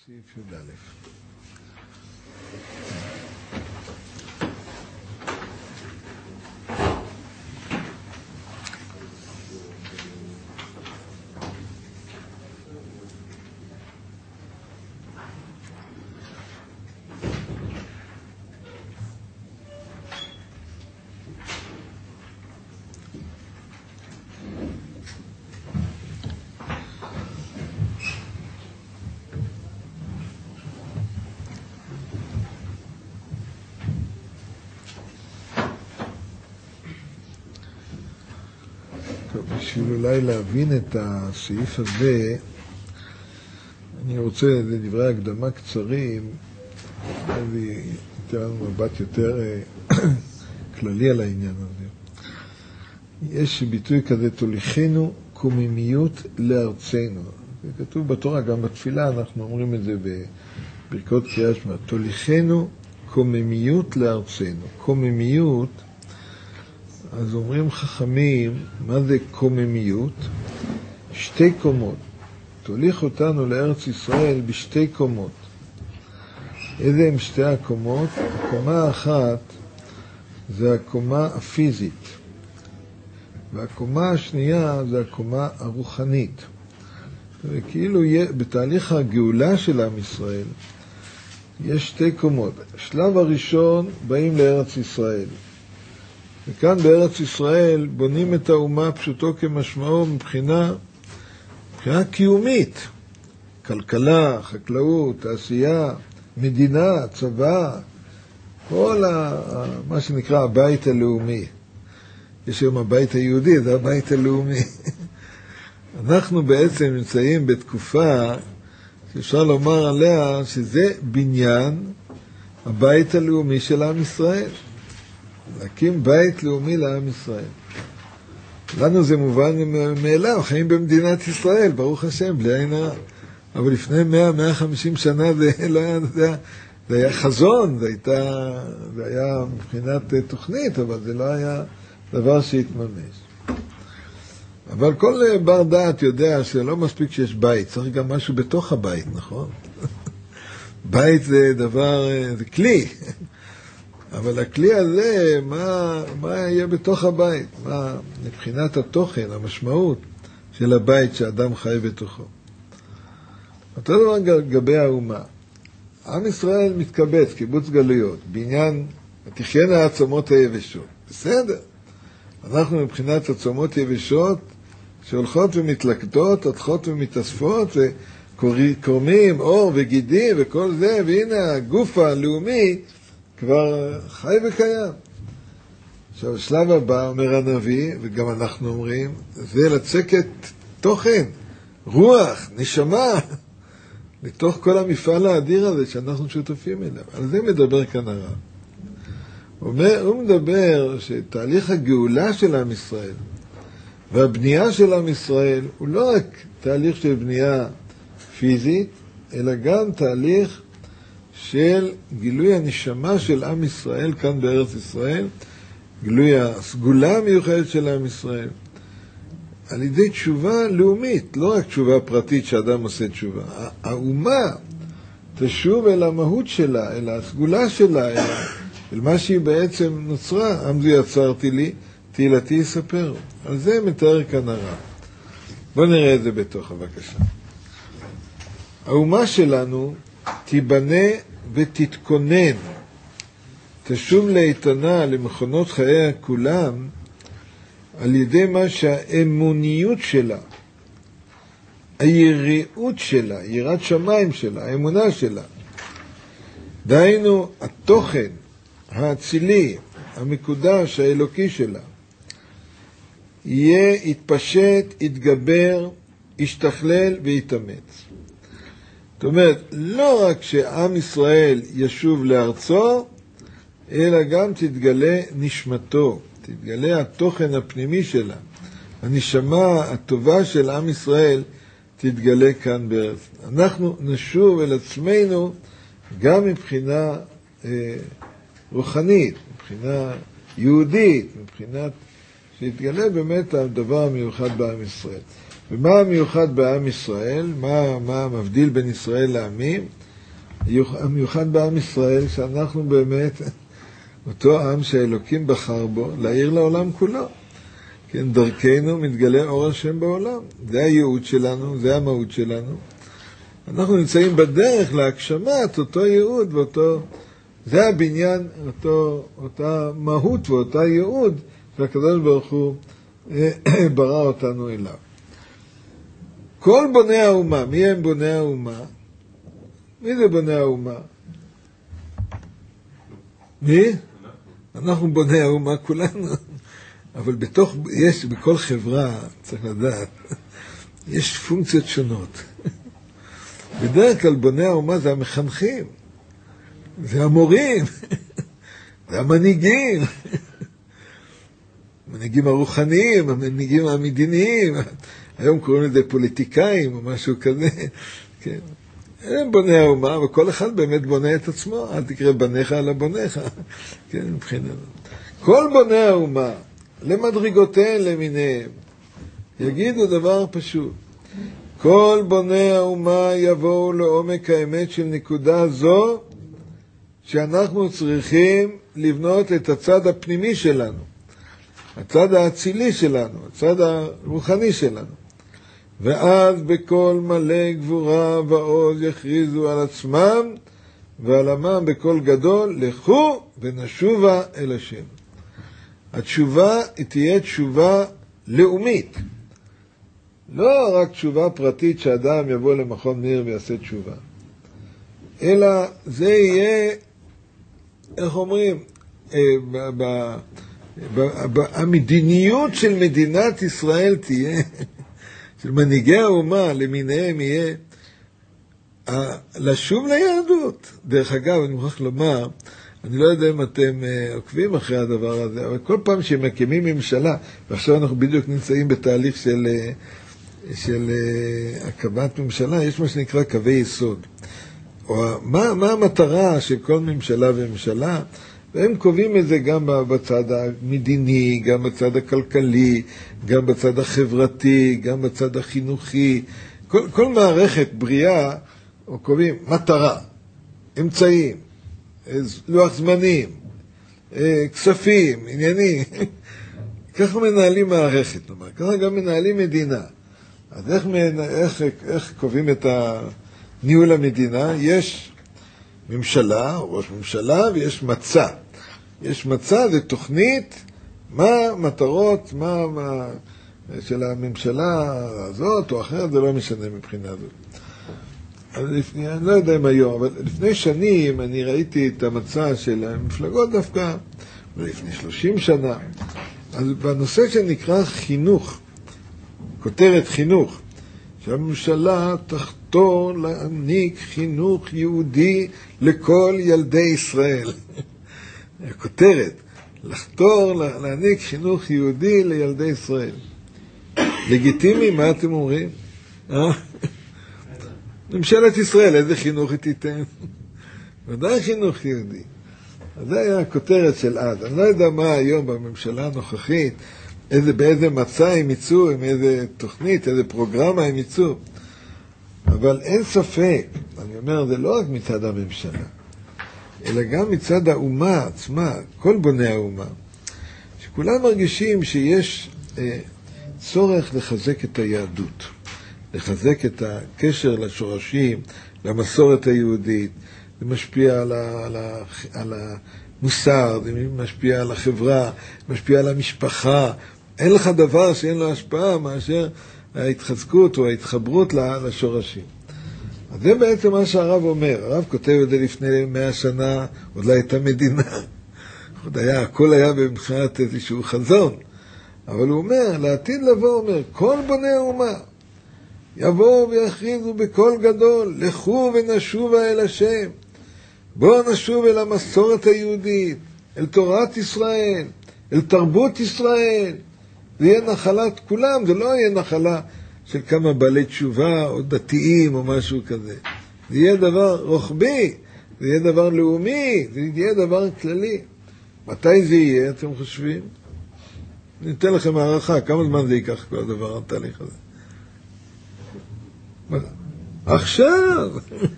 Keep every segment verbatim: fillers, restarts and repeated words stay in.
סעיף י"א. בשביל אולי להבין את הסעיף הזה, אני רוצה לדברי הקדמה קצרים, ייתן לנו מבט יותר כללי על העניין הזה. יש ביטוי כזה, תוליכנו קוממיות לארצנו. זה כתוב בתורה, גם בתפילה אנחנו אומרים את זה בברכות קריאת שמע. תוליכנו קוממיות לארצנו. קוממיות, אז אומרים חכמים, מה זה קוממיות? שתי קומות. תוליך אותנו לארץ ישראל בשתי קומות. איזה הם שתי הקומות? הקומה האחת זה הקומה הפיזית, והקומה השנייה זה הקומה הרוחנית. וכאילו בתהליך הגאולה של עם ישראל יש שתי קומות. השלב הראשון באים לארץ ישראל. וכאן בארץ ישראל בונים את האומה פשוטו כמשמעו מבחינה, מבחינה קיומית. כלכלה, חקלאות, תעשייה, מדינה, צבא, כל ה, מה שנקרא הבית הלאומי. יש היום הבית היהודי, זה הבית הלאומי. אנחנו בעצם נמצאים בתקופה שאפשר לומר עליה שזה בניין הבית הלאומי של עם ישראל. להקים בית לאומי לעם ישראל. לנו זה מובן מאליו, חיים במדינת ישראל, ברוך השם, בלי עין הרע. אבל לפני מאה עד מאה וחמישים שנה זה לא היה, זה היה, זה היה חזון, זה, הייתה, זה היה מבחינת תוכנית, אבל זה לא היה דבר שהתממש. אבל כל בר דעת יודע שלא מספיק שיש בית, צריך גם משהו בתוך הבית, נכון? בית זה דבר, זה כלי. אבל הכלי הזה, מה, מה יהיה בתוך הבית? מה, מבחינת התוכן, המשמעות של הבית שאדם חי בתוכו. אותו דבר לגבי האומה. עם ישראל מתקבץ, קיבוץ גלויות, בעניין תחיינה העצמות היבשות. בסדר. אנחנו מבחינת עצמות יבשות שהולכות ומתלכדות, הולכות ומתאספות, וקורמים אור וגידים וכל זה, והנה הגוף הלאומי כבר חי וקיים. עכשיו, השלב הבא, אומר הנביא, וגם אנחנו אומרים, זה לצקת תוכן, רוח, נשמה, לתוך כל המפעל האדיר הזה שאנחנו שותפים אליו. על זה מדבר כאן הרב. הוא, אומר, הוא מדבר שתהליך הגאולה של עם ישראל, והבנייה של עם ישראל, הוא לא רק תהליך של בנייה פיזית, אלא גם תהליך של גילוי הנשמה של עם ישראל כאן בארץ ישראל, גילוי הסגולה המיוחדת של עם ישראל, על ידי תשובה לאומית, לא רק תשובה פרטית שאדם עושה תשובה. האומה תשוב אל המהות שלה, אל הסגולה שלה, אל, אל מה שהיא בעצם נוצרה. עם זה יצרתי לי, תהילתי יספר. על זה מתאר כאן הרב. בואו נראה את זה בתוך, בבקשה. האומה שלנו תיבנה ותתכונן, תשוב לאיתנה למכונות חייה כולם, על ידי מה שהאמוניות שלה, היראות שלה, יראת שמיים שלה, האמונה שלה, דהיינו התוכן האצילי, המקודש, האלוקי שלה, יהיה, יתפשט, יתגבר, ישתכלל ויתאמץ. זאת אומרת, לא רק שעם ישראל ישוב לארצו, אלא גם תתגלה נשמתו, תתגלה התוכן הפנימי שלה. הנשמה הטובה של עם ישראל תתגלה כאן בארץ. אנחנו נשוב אל עצמנו גם מבחינה אה, רוחנית, מבחינה יהודית, מבחינת שיתגלה באמת הדבר המיוחד בעם ישראל. ומה המיוחד בעם ישראל? מה, מה מבדיל בין ישראל לעמים? המיוחד בעם ישראל שאנחנו באמת אותו עם שהאלוקים בחר בו להעיר לעולם כולו. כן, דרכנו מתגלה אור השם בעולם. זה הייעוד שלנו, זה המהות שלנו. אנחנו נמצאים בדרך להגשמת אותו ייעוד ואותו, זה הבניין, אותו, אותה מהות ואותה ייעוד שהקדוש ברוך הוא ברא אותנו אליו. כל בוני האומה, מי הם בוני האומה? מי זה בוני האומה? מי? אנחנו בוני האומה כולנו. אבל בתוך, יש, בכל חברה, צריך לדעת, יש פונקציות שונות. בדרך כלל בוני האומה זה המחנכים, זה המורים, זה המנהיגים, המנהיגים הרוחניים, המנהיגים המדיניים, היום קוראים לזה פוליטיקאים או משהו כזה, כן. הם בוני האומה, וכל אחד באמת בונה את עצמו, אל תקרא בניך אלא בוניך, כן, מבחינת. כל בוני האומה, למדרגותיהם למיניהם, יגידו דבר פשוט. כל בוני האומה יבואו לעומק האמת של נקודה זו, שאנחנו צריכים לבנות את הצד הפנימי שלנו, הצד האצילי שלנו, הצד הרוחני שלנו. ואז בכל מלא גבורה ועוז יכריזו על עצמם ועל עמם בכל גדול, לכו ונשובה אל השם. התשובה היא תהיה תשובה לאומית. לא רק תשובה פרטית שאדם יבוא למכון מאיר ויעשה תשובה. אלא זה יהיה, איך אומרים, המדיניות של מדינת ישראל תהיה, של מנהיגי האומה למיניהם יהיה, לשוב ליהדות. דרך אגב, אני מוכרח לומר, אני לא יודע אם אתם עוקבים אחרי הדבר הזה, אבל כל פעם שמקימים ממשלה, ועכשיו אנחנו בדיוק נמצאים בתהליך של, של הקמת ממשלה, יש מה שנקרא קווי יסוד. או מה, מה המטרה של כל ממשלה וממשלה, והם קובעים את זה גם בצד המדיני, גם בצד הכלכלי, גם בצד החברתי, גם בצד החינוכי. כל, כל מערכת בריאה, או קובעים מטרה, אמצעים, לוח זמנים, כספים, עניינים. ככה מנהלים מערכת, נאמר. ככה גם מנהלים מדינה. אז איך, איך, איך קובעים את ניהול המדינה? יש ממשלה, ראש ממשלה, ויש מצע. יש מצע, זה תוכנית, מה מטרות, מה, מה של הממשלה הזאת או אחרת, זה לא משנה מבחינה הזאת. אז לפני, אני לא יודע אם היום, אבל לפני שנים אני ראיתי את המצע של המפלגות דווקא, לפני שלושים שנה. אז בנושא שנקרא חינוך, כותרת חינוך, שהממשלה תחתור להעניק חינוך יהודי לכל ילדי ישראל. הכותרת, לחתור להעניק חינוך יהודי לילדי ישראל. לגיטימי, מה אתם אומרים? אה? ממשלת ישראל, איזה חינוך היא תיתן? ודאי חינוך יהודי. אז זה היה הכותרת של אז. אני לא יודע מה היום בממשלה הנוכחית, איזה, באיזה מצע הם יצאו, עם איזה תוכנית, איזה פרוגרמה הם יצאו. אבל אין ספק, אני אומר, זה לא רק מצד הממשלה, אלא גם מצד האומה עצמה, כל בוני האומה, שכולם מרגישים שיש אה, צורך לחזק את היהדות, לחזק את הקשר לשורשים, למסורת היהודית. זה משפיע על, ה, על, ה, על המוסר, זה משפיע על החברה, משפיע על המשפחה. אין לך דבר שאין לו השפעה מאשר ההתחזקות או ההתחברות לשורשים. אז זה בעצם מה שהרב אומר. הרב כותב את זה לפני מאה שנה, עוד לא הייתה מדינה. עוד היה, הכל היה במחינת איזשהו חזון. אבל הוא אומר, לעתיד לבוא, הוא אומר, כל בוני האומה יבואו ויכריזו בקול גדול, לכו ונשובה אל השם. בואו נשוב אל המסורת היהודית, אל תורת ישראל, אל תרבות ישראל. זה יהיה נחלת כולם, זה לא יהיה נחלה של כמה בעלי תשובה או דתיים או משהו כזה. זה יהיה דבר רוחבי, זה יהיה דבר לאומי, זה יהיה דבר כללי. מתי זה יהיה, אתם חושבים? אני אתן לכם הערכה, כמה זמן זה ייקח כל הדבר, התהליך הזה? עכשיו!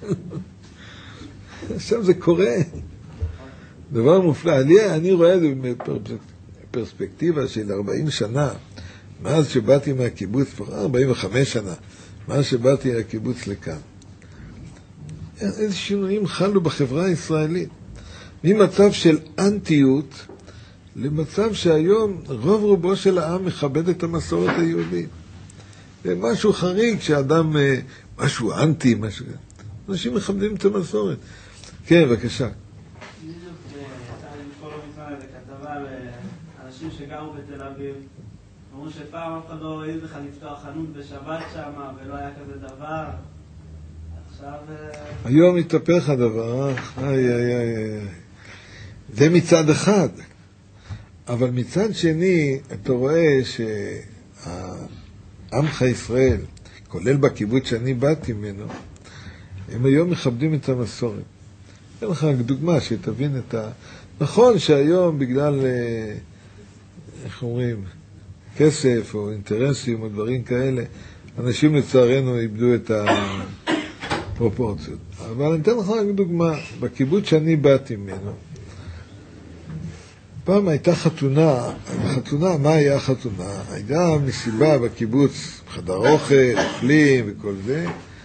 עכשיו זה קורה. דבר מופלא. אני, אני רואה את זה בפרספקטיבה של ארבעים שנה, מאז שבאתי מהקיבוץ, ארבעים וחמש שנה, מאז שבאתי מהקיבוץ לכאן. איזה שינויים חלו בחברה הישראלית. ממצב של אנטיות, למצב שהיום רוב רובו של העם מכבד את המסורת היהודית. זה משהו חריג שאדם, משהו אנטי, משהו... אנשים מכבדים את המסורת. כן, בבקשה. בדיוק, יצא לי לקרוא לא מזמן איזה כתבה על אנשים שגרו בתל אביב. אמרו שפעם אף אחד לא העז לך לפתוח חנות בשבת שם, ולא היה כזה דבר. עכשיו... היום התהפך הדבר, איי איי איי. זה מצד אחד. אבל מצד שני, אתה רואה שהעמך ישראל, כולל בקיבוץ שאני באתי ממנו, הם היום מכבדים את המסורת. אין לך דוגמה שתבין את ה... נכון שהיום בגלל, איך אומרים, כסף או אינטרסים או דברים כאלה, אנשים לצערנו איבדו את הפרופורציות. אבל אני אתן לך דוגמה, בקיבוץ שאני באתי ממנו, פעם הייתה חתונה, חתונה, מה היה החתונה? הייתה מסיבה בקיבוץ, חדר אוכל, אוכלים וכל זה,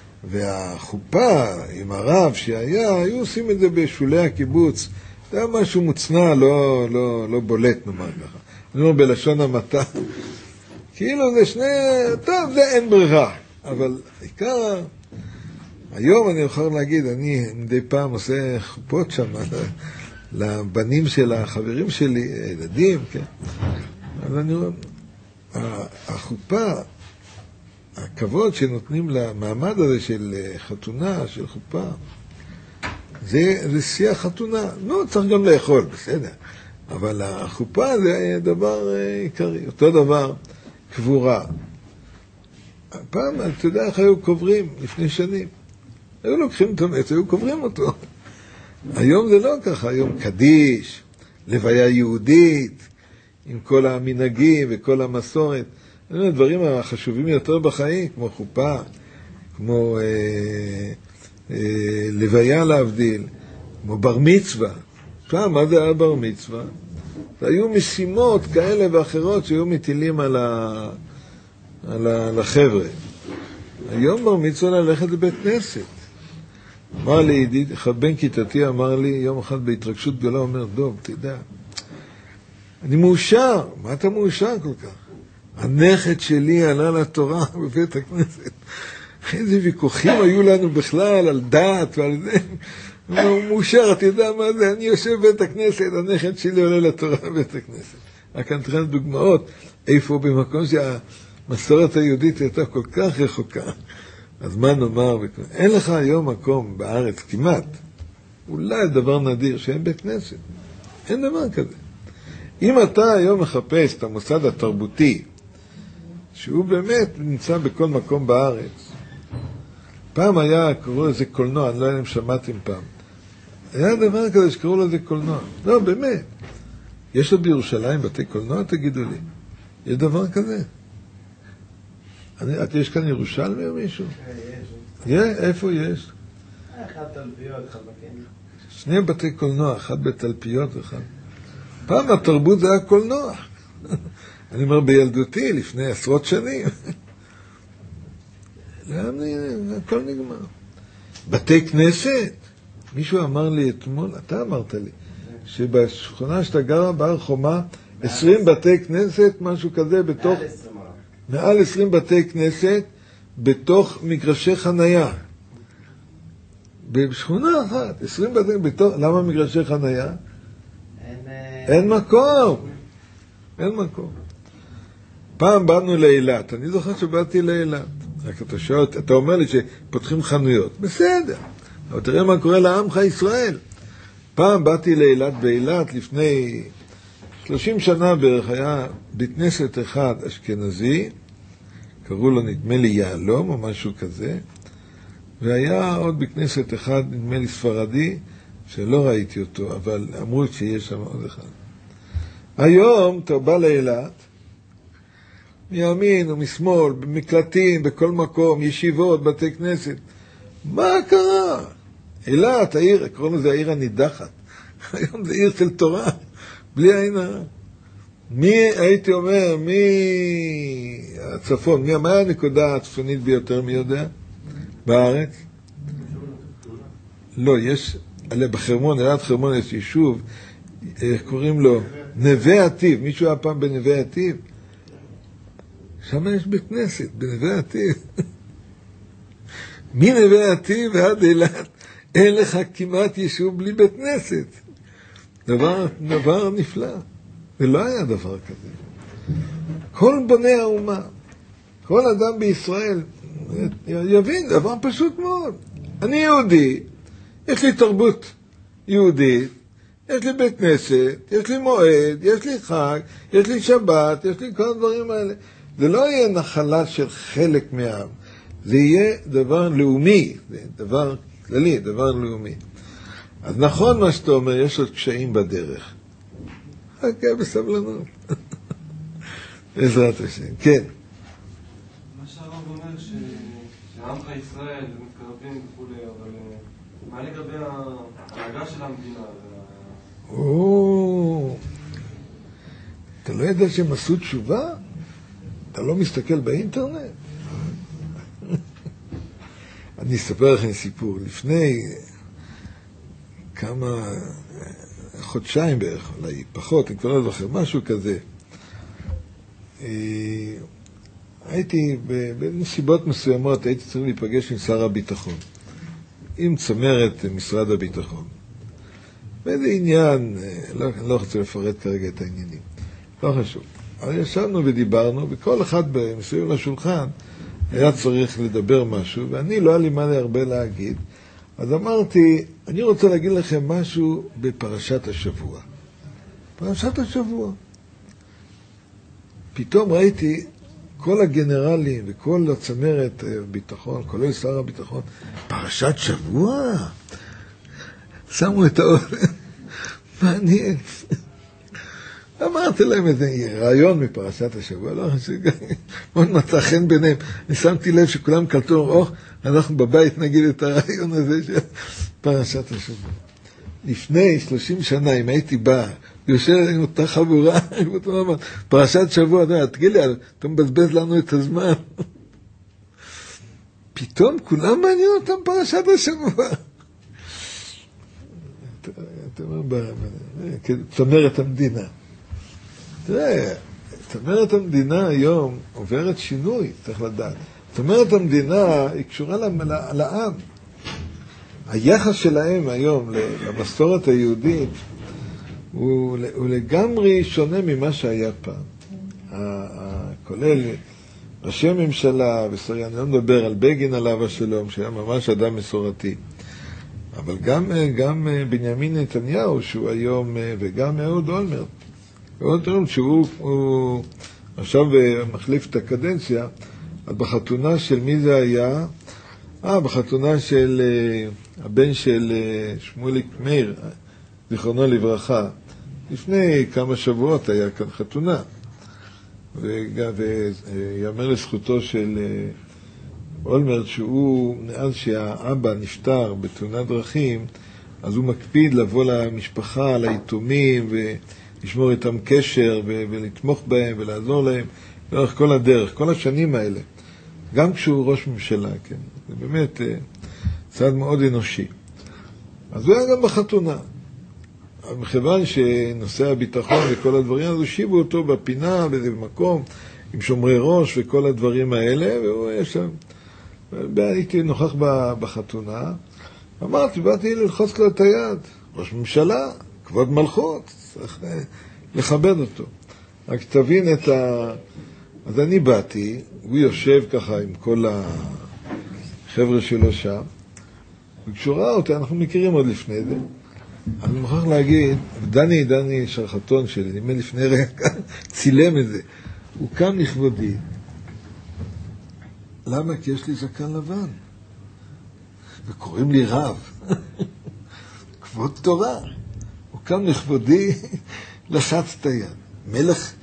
והחופה עם הרב שהיה, היו עושים את זה בשולי הקיבוץ. זה היה משהו מוצנע, לא, לא, לא בולט, נאמר ככה. אני אומר בלשון המעטה. כאילו זה שני, טוב, זה אין ברירה. אבל עיקר, היום אני יכול להגיד, אני מדי פעם עושה חופות שם, לבנים של החברים שלי, ילדים, כן. אז אני אומר, החופה, הכבוד שנותנים למעמד הזה של חתונה, של חופה, זה, זה שיח חתונה. לא, צריך גם לאכול, בסדר. אבל החופה זה דבר עיקרי. אותו דבר, קבורה. פעם, אתה יודע איך היו קוברים לפני שנים? היו לוקחים את המת, היו קוברים אותו. היום זה לא ככה, היום קדיש, לוויה יהודית, עם כל המנהגים וכל המסורת. הדברים החשובים יותר בחיים, כמו חופה, כמו אה, אה, לוויה להבדיל, כמו בר מצווה. פעם, מה זה היה בר מצווה? היו משימות כאלה ואחרות שהיו מטילים על, ה, על, ה, על החבר'ה. היום בר מצווה ללכת לבית כנסת. אמר לי, ידיד, אחד בן כיתתי אמר לי, יום אחד בהתרגשות גדולה, אומר, דוב, תדע, אני מאושר. מה אתה מאושר כל כך? הנכד שלי עלה לתורה בבית הכנסת. איזה ויכוחים היו לנו בכלל על דת ועל זה. הוא מאושר, אתה יודע מה זה? אני יושב בבית הכנסת, הנכד שלי עולה לתורה בבית הכנסת. רק אני אתן דוגמאות, איפה במקום שהמסורת היהודית הייתה כל כך רחוקה. אז מה נאמר? אין לך היום מקום בארץ כמעט, אולי דבר נדיר, שאין בית כנסת. אין דבר כזה. אם אתה היום מחפש את המוסד התרבותי, שהוא באמת נמצא בכל מקום בארץ, פעם היה, קראו לזה קולנוע, אני לא יודע אם שמעתם פעם. היה דבר כזה שקראו לזה קולנוע. לא, באמת. יש לו בירושלים בתי קולנוע, תגידו לי. יש דבר כזה? אני, את יש כאן ירושלמי או מישהו? יש. איפה יש? אחד תלפיות, אחד בקניון. שני בתי קולנוע, אחד בתלפיות ואחד. פעם התרבות זה היה קולנוע. אני אומר בילדותי, לפני עשרות שנים. הכל נגמר. בתי כנסת, מישהו אמר לי אתמול, אתה אמרת לי, שבשכונה שאתה גרה בהר חומה, עשרים בתי כנסת, משהו כזה, בתוך... מעל עשרים בתי כנסת, בתוך מגרשי חנייה. בשכונה אחת, עשרים בתי כנסת, למה מגרשי חנייה? אין מקום. אין מקום. פעם באנו לאילת, אני זוכר שבאתי לאילת. רק אתה שואל, אתה אומר לי שפותחים חנויות. בסדר. אבל תראה מה קורה לעמך ישראל. פעם באתי לאילת, באילת לפני שלושים שנה בערך היה בית כנסת אחד אשכנזי, קראו לו נדמה לי יעלום או משהו כזה, והיה עוד בית כנסת אחד נדמה לי ספרדי, שלא ראיתי אותו, אבל אמרו שיש שם עוד אחד. היום אתה בא לאילת, מימין ומשמאל, במקלטים, בכל מקום, ישיבות, בתי כנסת. מה קרה? אילת, העיר, קוראים לזה העיר הנידחת. היום זה עיר של תורה, בלי עין הרע. מי, הייתי אומר, מי הצפון, מי, מה הנקודה הצפונית ביותר, מי יודע? בארץ? לא, יש, עלי בחרמון, אלעד חרמון יש יישוב, קוראים לו נווה עתיב. מישהו היה פעם בנווה עתיב? שם יש בית כנסת, בנווה עתיב. מנווה עתיב ועד אילת, אין לך כמעט יישוב בלי בית כנסת. דבר, דבר נפלא. ולא היה דבר כזה. כל בוני האומה, כל אדם בישראל, יבין, דבר פשוט מאוד. אני יהודי, יש לי תרבות יהודית, יש לי בית כנסת, יש לי מועד, יש לי חג, יש לי שבת, יש לי כל הדברים האלה. זה לא יהיה נחלה של חלק מהעם, זה יהיה דבר לאומי, זה דבר כללי, דבר לאומי. אז נכון מה שאתה אומר, יש עוד קשיים בדרך. חכה בסבלנות. בעזרת השם, כן. מה שהרב אומר שעמך ישראל מתקרבים וכולי, אבל מה לגבי ההנהגה של המדינה? או, אתה לא יודע שהם עשו תשובה? אתה לא מסתכל באינטרנט? אני אספר לכם סיפור. לפני כמה חודשיים בערך, אולי פחות, אני כבר לא זוכר, משהו כזה. הייתי, בנסיבות מסוימות, הייתי צריך להיפגש עם שר הביטחון, עם צמרת משרד הביטחון. באיזה עניין, לא, לא רוצה לפרט כרגע את העניינים, לא חשוב. אבל ישבנו ודיברנו, וכל אחד מסביב לשולחן היה צריך לדבר משהו, ואני לא היה לי מה הרבה להגיד. אז אמרתי, אני רוצה להגיד לכם משהו בפרשת השבוע. פרשת השבוע. פתאום ראיתי כל הגנרלים וכל הצמרת ביטחון, כולל שר הביטחון, פרשת שבוע? שמו את האור. מעניין. אמרתי להם איזה רעיון מפרשת השבוע, לא חושב, מאוד מצא חן ביניהם. אני שמתי לב שכולם קלטו, או, אנחנו בבית נגיד את הרעיון הזה של פרשת השבוע. לפני שלושים שנה, אם הייתי בא, יושב עם אותה חבורה, פרשת שבוע, תגיד לי, אתה מבזבז לנו את הזמן. פתאום כולם מעניין אותם פרשת השבוע. אתה אומר, צמרת המדינה. תראה, צמרת המדינה היום עוברת שינוי, צריך לדעת. צמרת המדינה היא קשורה לעם. היחס שלהם היום למסורת היהודית הוא, הוא לגמרי שונה ממה שהיה פעם. כולל ראשי הממשלה, אני לא מדבר על בגין עליו השלום, שהיה ממש אדם מסורתי. אבל גם, גם בנימין נתניהו, שהוא היום, וגם אהוד אולמרט. אהוד אולמרט, שהוא הוא, עכשיו מחליף את הקדנציה, אז בחתונה של מי זה היה? אה, בחתונה של הבן של שמוליק מאיר, זיכרונו לברכה. לפני כמה שבועות היה כאן חתונה. ויאמר לזכותו של אולמרט שהוא, מאז שהאבא נפטר בתאונת דרכים, אז הוא מקפיד לבוא למשפחה, ליתומים, ולשמור איתם קשר, ולתמוך בהם, ולעזור להם, לאורך כל הדרך, כל השנים האלה. גם כשהוא ראש ממשלה, כן. זה באמת צעד מאוד אנושי. אז הוא היה גם בחתונה. אבל מכיוון שנושא הביטחון וכל הדברים, אז הושיבו אותו בפינה, באיזה מקום, עם שומרי ראש וכל הדברים האלה, והוא היה שם. הייתי נוכח בחתונה, אמרתי, באתי ללחוץ לו את היד, ראש ממשלה, כבוד מלכות, צריך לכבד אותו. רק תבין את ה... אז אני באתי, הוא יושב ככה עם כל החבר'ה שלו שם, וכשהוא ראה אותי, אנחנו מכירים עוד לפני זה, אני מוכרח להגיד, דני, דני שרחתון שלי, נדמה לפני רגע, צילם את זה, הוא קם לכבודי. למה? כי יש לי זקן לבן. וקוראים לי רב. כבוד תורה. הוא קם לכבודי, לחץ את היד. מלך,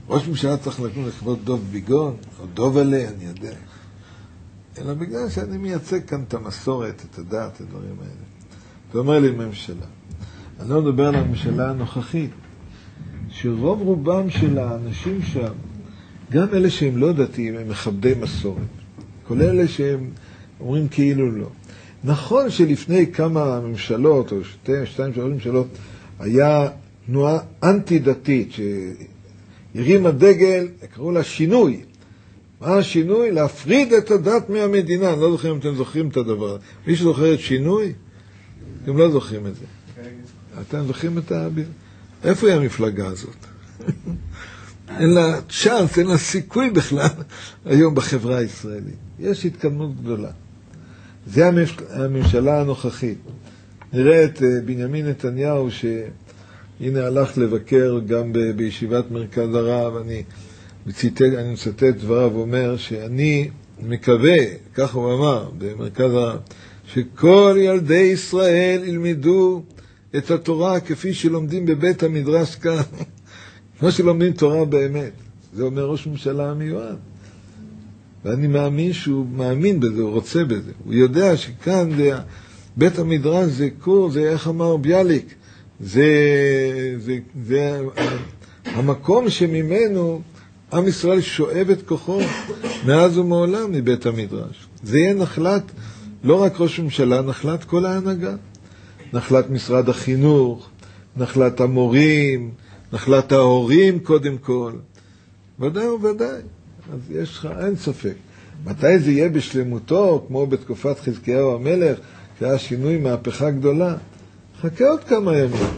ראש ממשלה צריך לקום לכבוד דוב ביגון, או דוב עלי, אני יודע. אלא בגלל שאני מייצג כאן את המסורת, את הדת, את הדברים האלה. זה אומר לי ממשלה. אני לא מדבר על הממשלה הנוכחית, שרוב רובם של האנשים שם, גם אלה שהם לא דתיים, הם מכבדי מסורת. כולל אלה שהם אומרים כאילו לא. נכון שלפני כמה ממשלות, או שתי, שתיים, שלוש ממשלות, היה תנועה אנטי-דתית, שהרימה דגל, קראו לה שינוי. מה השינוי? להפריד את הדת מהמדינה. אני לא זוכרים אם אתם זוכרים את הדבר. מי שזוכר את שינוי, אתם לא זוכרים את זה. אתם זוכרים את ה... איפה היא המפלגה הזאת? אין לה צ'אנס, אין לה סיכוי בכלל היום בחברה הישראלית. יש התקדמות גדולה. זה הממשלה הנוכחית. נראה את בנימין נתניהו, שהנה הלך לבקר גם ב- בישיבת מרכז הרב, אני מצטט, אני מצטט דבריו, אומר שאני מקווה, כך הוא אמר במרכז הרב, שכל ילדי ישראל ילמדו את התורה כפי שלומדים בבית המדרש כאן, כמו שלומדים תורה באמת. זה אומר ראש ממשלה המיועד. ואני מאמין שהוא מאמין בזה, הוא רוצה בזה. הוא יודע שכאן זה, בית המדרש זה קור, זה איך אמר ביאליק, זה, זה, זה המקום שממנו עם ישראל שואב את כוחו מאז ומעולם מבית המדרש. זה יהיה נחלת, לא רק ראש ממשלה, נחלת כל ההנהגה. נחלת משרד החינוך, נחלת המורים, נחלת ההורים קודם כל. ודאי וודאי. אז יש לך, אין ספק. מתי זה יהיה בשלמותו, כמו בתקופת חזקיהו המלך, שהיה שינוי מהפכה גדולה? חכה עוד כמה ימים.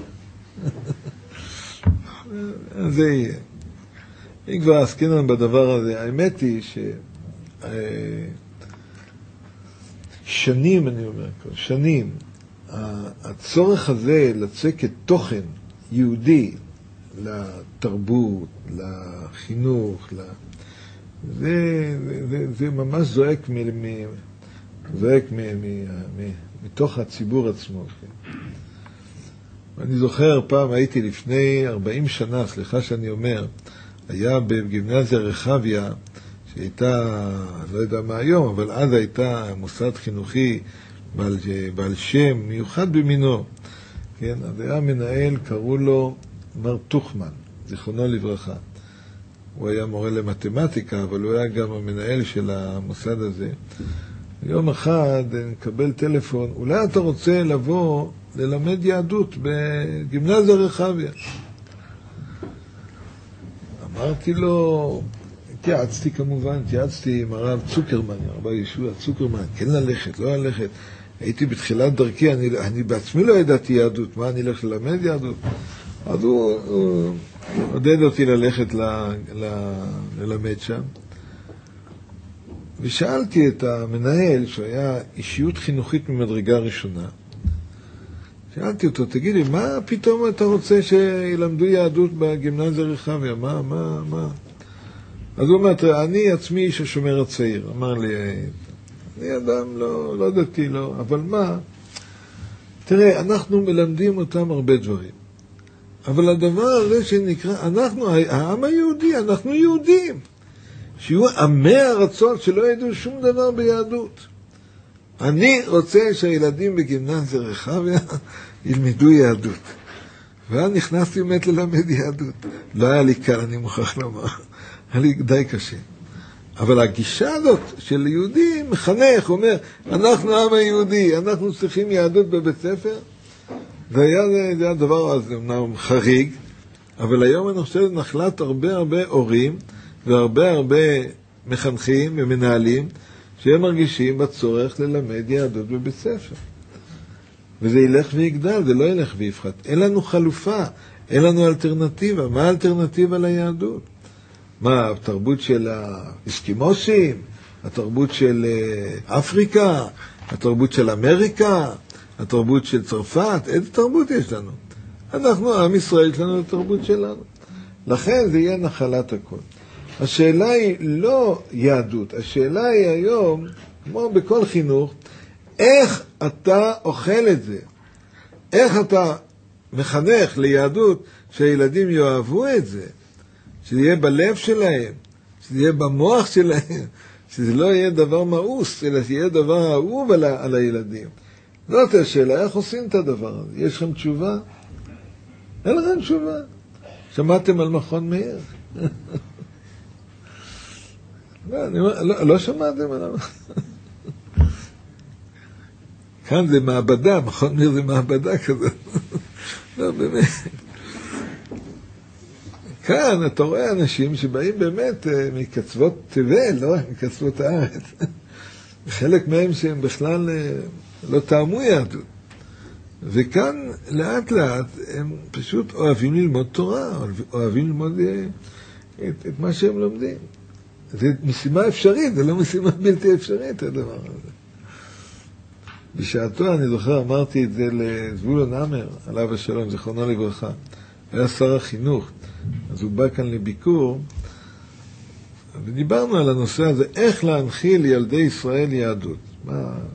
זה יהיה. אם כבר עסקינן בדבר הזה, האמת היא ש... שנים, אני אומר, שנים, הצורך הזה לצקת תוכן יהודי לתרבות, לחינוך, ל... זה, זה, זה ממש זועק, מ, מ, זועק מ, מ, מ, מתוך הציבור עצמו. כן. אני זוכר, פעם הייתי לפני ארבעים שנה, סליחה שאני אומר, היה בגימנסיה רחביה, שהייתה, לא יודע מה היום, אבל אז הייתה מוסד חינוכי בעל, בעל שם מיוחד במינו. כן, אז היה מנהל, קראו לו מר תוכמן, זיכרונו לברכה. הוא היה מורה למתמטיקה, אבל הוא היה גם המנהל של המוסד הזה. יום אחד נקבל טלפון, אולי אתה רוצה לבוא ללמד יהדות בגימנסיה רחביה. אמרתי לו, התייעצתי כמובן, התייעצתי עם הרב צוקרמן, הרב ישוע צוקרמן, כן ללכת, לא ללכת. הייתי בתחילת דרכי, אני, אני בעצמי לא ידעתי יהדות, מה אני הולך ללמד יהדות? אז הוא, הוא עודד אותי ללכת ל, ל, ללמד שם. ושאלתי את המנהל, שהיה אישיות חינוכית ממדרגה ראשונה, שאלתי אותו, תגיד לי, מה פתאום אתה רוצה שילמדו יהדות בגימנסיה רחביה? מה, מה, מה? אז הוא אומר, תראה, אני עצמי איש השומר הצעיר. אמר לי, אני אדם לא, לא דתי, לא, אבל מה? תראה, אנחנו מלמדים אותם הרבה דברים. אבל הדבר הזה שנקרא, אנחנו, העם היהודי, אנחנו יהודים. שיהיו עמי ארצות שלא ידעו שום דבר ביהדות. אני רוצה שהילדים בגימנסיה רחביה ילמדו יהדות. ואז נכנסתי באמת ללמד יהדות. לא היה לי קל, אני מוכרח לומר. היה לי די קשה. אבל הגישה הזאת של יהודי מחנך, אומר, אנחנו העם היהודי, אנחנו צריכים יהדות בבית ספר. זה היה, זה היה דבר הזה, אמנם חריג, אבל היום אני חושב נחלת הרבה הרבה הורים, והרבה הרבה מחנכים ומנהלים, שהם מרגישים בצורך ללמד יהדות בבית ספר. וזה ילך ויגדל, זה לא ילך ויפחת. אין לנו חלופה, אין לנו אלטרנטיבה. מה האלטרנטיבה ליהדות? מה, התרבות של האסקימוסים? התרבות של אפריקה? התרבות של אמריקה? התרבות של צרפת? איזה תרבות יש לנו? אנחנו, עם ישראל, יש לנו את התרבות שלנו. לכן זה יהיה נחלת הכל. השאלה היא לא יהדות, השאלה היא היום, כמו בכל חינוך, איך אתה אוכל את זה? איך אתה מחנך ליהדות שהילדים יאהבו את זה? שזה יהיה בלב שלהם, שזה יהיה במוח שלהם, שזה לא יהיה דבר מאוס, אלא שיהיה דבר אהוב על, ה- על הילדים. זאת השאלה, איך עושים את הדבר הזה? יש לכם תשובה? אין לכם תשובה. שמעתם על מכון מאיר? לא, אני, לא, לא שמעתם עליו. כאן זה מעבדה, מכון מאיר זה מעבדה כזאת. לא, באמת. כאן אתה רואה אנשים שבאים באמת מקצוות תבל, לא מקצוות הארץ. וחלק מהם שהם בכלל לא טעמו יהדות. וכאן לאט לאט הם פשוט אוהבים ללמוד תורה, אוהבים ללמוד את, את מה שהם לומדים. זה משימה אפשרית, זה לא משימה בלתי אפשרית הדבר הזה. בשעתו אני זוכר, אמרתי את זה לזבולון המר, עליו השלום, זכרונו לברכה. היה שר החינוך, אז הוא בא כאן לביקור, ודיברנו על הנושא הזה, איך להנחיל ילדי ישראל יהדות. מה...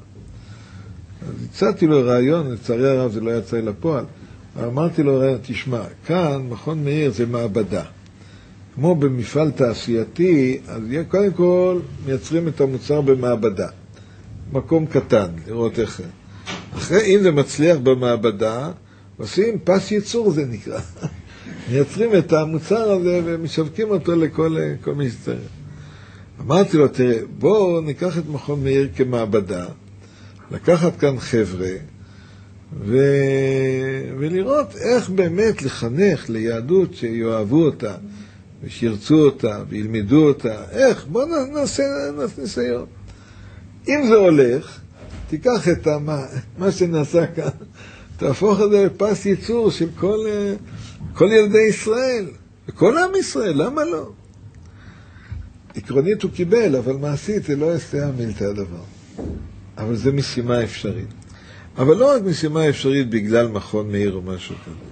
אז הצעתי לו רעיון, לצערי הרב זה לא יצא לפועל, אמרתי לו רעיון, תשמע, כאן מכון מאיר זה מעבדה. כמו במפעל תעשייתי, אז קודם כל מייצרים את המוצר במעבדה. מקום קטן, לראות איך. אחרי, אם זה מצליח במעבדה, עושים פס ייצור זה נקרא. מייצרים את המוצר הזה ומשווקים אותו לכל כל מי שצריך. אמרתי לו, תראה, בואו ניקח את מכון מאיר כמעבדה, לקחת כאן חבר'ה, ו... ולראות איך באמת לחנך ליהדות שיואהבו אותה, ושירצו אותה, וילמדו אותה. איך? בואו נעשה, נעשה ניסיון. אם זה הולך, תיקח את מה, מה שנעשה כאן, תהפוך את זה לפס ייצור של כל, כל ילדי ישראל, וכל עם ישראל, למה לא? עקרונית הוא קיבל, אבל מעשית זה לא יסתיים מילתא הדבר. אבל זה משימה אפשרית. אבל לא רק משימה אפשרית בגלל מכון מאיר או משהו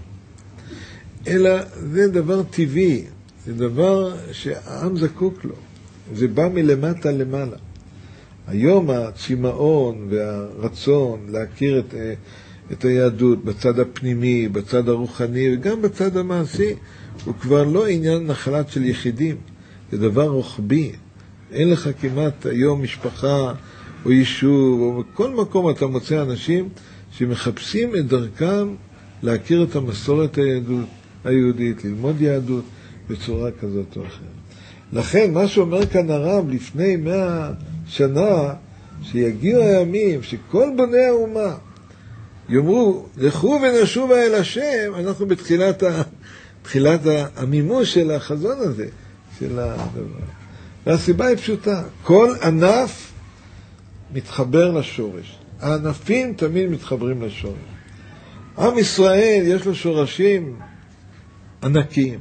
כזה, אלא זה דבר טבעי, זה דבר שהעם זקוק לו, זה בא מלמטה למעלה. היום הצמאון והרצון להכיר את, את היהדות בצד הפנימי, בצד הרוחני וגם בצד המעשי, הוא כבר לא עניין נחלת של יחידים, זה דבר רוחבי. אין לך כמעט היום משפחה או יישוב, או בכל מקום אתה מוצא אנשים שמחפשים את דרכם להכיר את המסורת היהדות, היהודית, ללמוד יהדות בצורה כזאת או אחרת. לכן מה שאומר כאן הרב לפני מאה שנה, שיגיעו הימים שכל בני האומה יאמרו, לכו ונשובה אל השם, אנחנו בתחילת, ה, בתחילת המימוש של החזון הזה, של הדבר. והסיבה היא פשוטה, כל ענף מתחבר לשורש. הענפים תמיד מתחברים לשורש. עם ישראל יש לו שורשים ענקיים,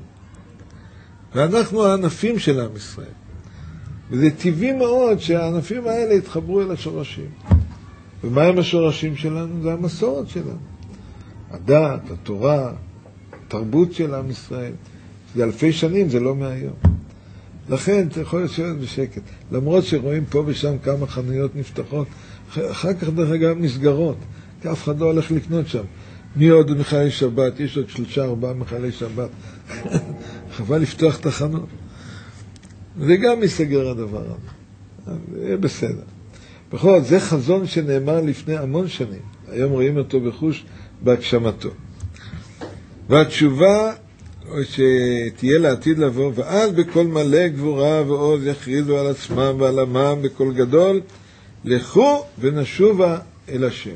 ואנחנו הענפים של עם ישראל. וזה טבעי מאוד שהענפים האלה יתחברו אל השורשים. ומה הם השורשים שלנו? זה המסורת שלנו. הדת, התורה, התרבות של עם ישראל. זה אלפי שנים, זה לא מהיום. לכן אתה יכול לשבת בשקט. למרות שרואים פה ושם כמה חנויות נפתחות, אחר כך דרך אגב נסגרות, כי אף אחד לא הולך לקנות שם. מי עוד מחלי שבת? יש עוד שלושה ארבעה מחלי שבת. חבל לפתוח את החנות. זה גם יסגר הדבר הזה. זה יהיה בסדר. בכל זאת, זה חזון שנאמר לפני המון שנים. היום רואים אותו בחוש בהגשמתו. והתשובה שתהיה לעתיד לבוא, ואז בכל מלא גבורה ועוז יכריזו על עצמם ועל עמם בכל גדול, לכו ונשובה אל השם.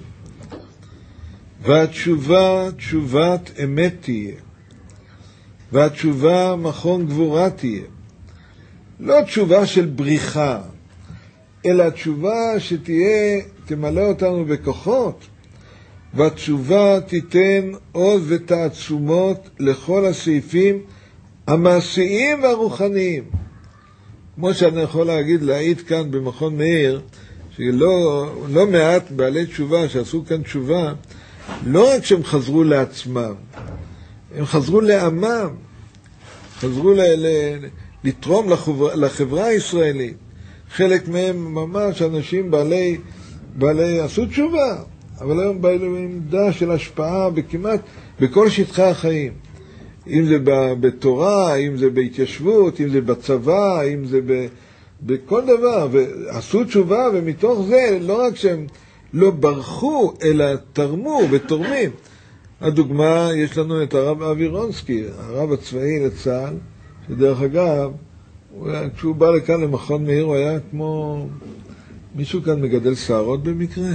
והתשובה תשובת אמת תהיה. והתשובה מכון גבורה תהיה. לא תשובה של בריחה, אלא תשובה שתהיה, תמלא אותנו בכוחות, והתשובה תיתן עוז ותעצומות לכל הסעיפים המעשיים והרוחניים. כמו שאני יכול להגיד, להעיד כאן במכון מאיר, שלא לא מעט בעלי תשובה שעשו כאן תשובה, לא רק שהם חזרו לעצמם, הם חזרו לעמם, חזרו ל, ל, לתרום לחברה, לחברה הישראלית. חלק מהם ממש אנשים בעלי, בעלי עשו תשובה, אבל היום בעלי עמדה של השפעה בכמעט בכל שטחי החיים. אם זה בתורה, אם זה בהתיישבות, אם זה בצבא, אם זה ב, בכל דבר, ועשו תשובה, ומתוך זה לא רק שהם לא ברחו, אלא תרמו ותורמים. הדוגמה, יש לנו את הרב אבירונסקי, הרב הצבאי לצה"ל, שדרך אגב, כשהוא בא לכאן למכון מאיר, הוא היה כמו מישהו כאן מגדל שערות במקרה.